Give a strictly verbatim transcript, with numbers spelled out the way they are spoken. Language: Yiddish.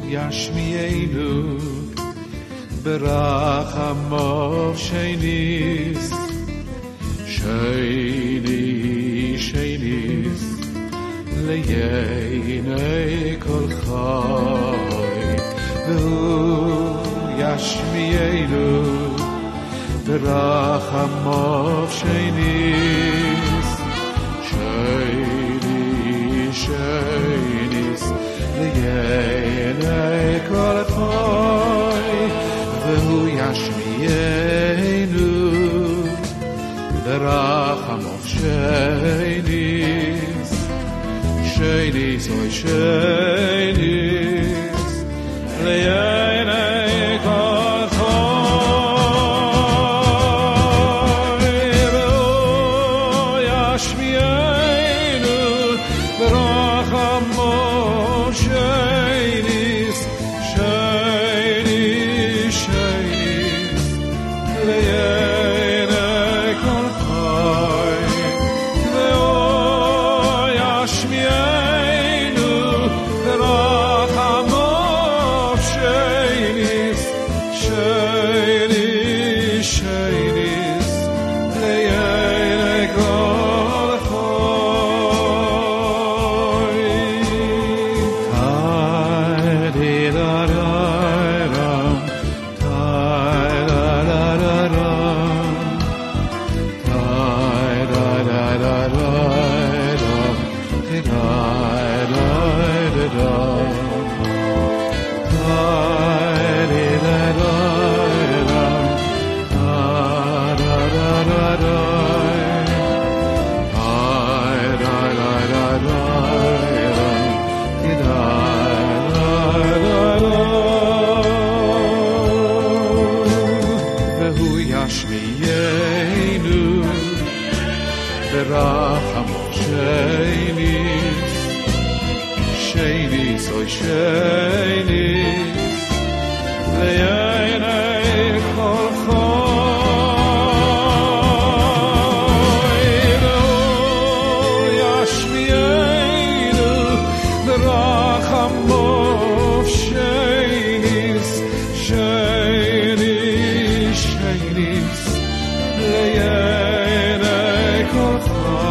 ישמיענו ברחמיו שניס שני שניס לעיני כל חי והוא ישמיענו ברחמיו שניס שני שניס לעיני כל חי והוא ישמיענו ברחמיו שניס שניס אוי שניס לעיני כל חי והוא ישמיענו ברחמיו שניס שניס שניס לעיני כל חי והוא ישמיענו ברחמיו שניס שניס שניס לעיני כל חי Ta-di-da-da-da-dum, ta-da-da-da-dum, ta-da-da-da-da-dum, ti-da-da-da-da-dum, ta-di-da-da-da-dum, ta-da-da-da-dum, ta-da-da-da-dum, ti-da-da-da-dum. והוא ישמיענו ברחמיו שניס שניס אוי שניס לעיני כל חי והוא ישמיענו ברחמיו שניס שניס שניס לעיני כל חי